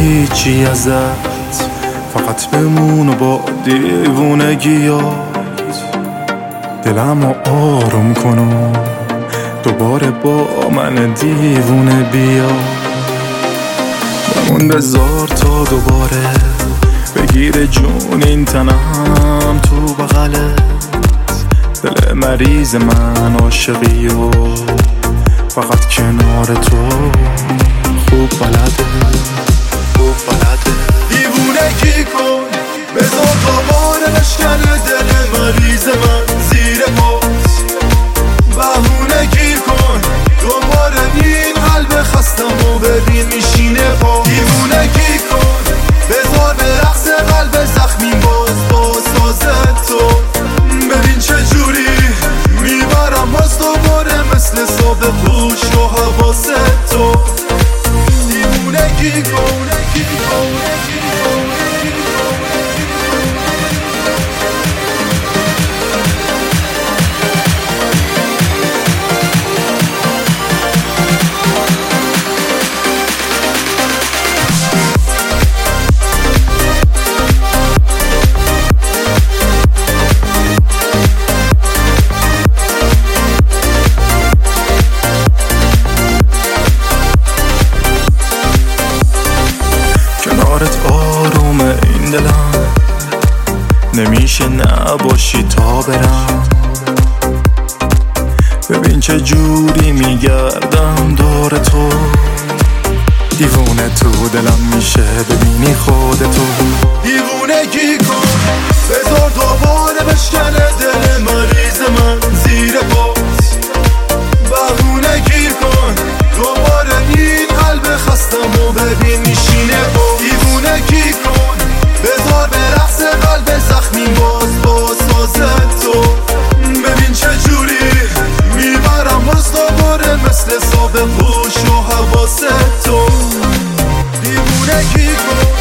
هیچی ازت، فقط بمون و با دیوونگیات دلمو آروم کن و دوباره با من دیوونه بیا. بمون بذار تا دوباره بگیر جون این تنم تو بغلت. دل مریض من عاشقی و فقط کنار تو خوب بلده. دیوونگی کن بذار دوباره بشکنه دل مریض من زیر پات. بهونگی کن دوباره این قلب خستم و ببین میشینه پا. دیوونگی کن بذار به رقص قلب زخمی باز سازه تو. ببین چجوری میبرم باز دوباره مثل صبح پوش و حواس تو. دیوونگی کن آروم این دلم نمیشه نباشی تا برم. ببین چه جوری میگردم دور تو. دیوونه تو دلم میشه ببینی خودتو. دیوونگی کن بذار دوباره بشکنه دل مریض من زیر پات. بهونگی کن دوباره این قلب خستم و ببین میشینه با. دیوونگی کن بذار به رقص قلب زخمی باز سازه تو. ببین چجوری میبرم باز دوباره مثل صبح پوش و حواس تو. دیوونگی کن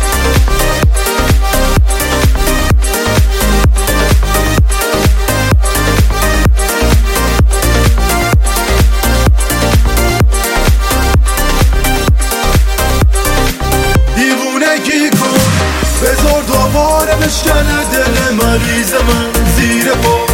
بذار دوباره بشکنه دل مریض من زیر پات.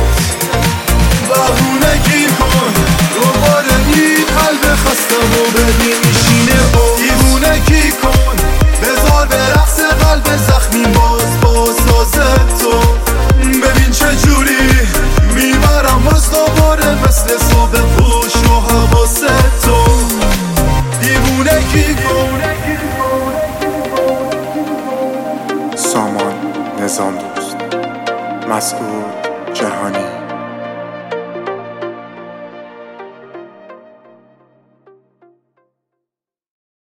بهونگی کن دوباره این قلب خستم و ببین میشینه با. دیوونگی کن بذار به رقص قلب زخمی باز سازه تو. ببین چجوری میبرم باز دوباره مثل صبح پوش و حواس تو. دیوونگی کن سامان نظام دوست، مسئول جهانی.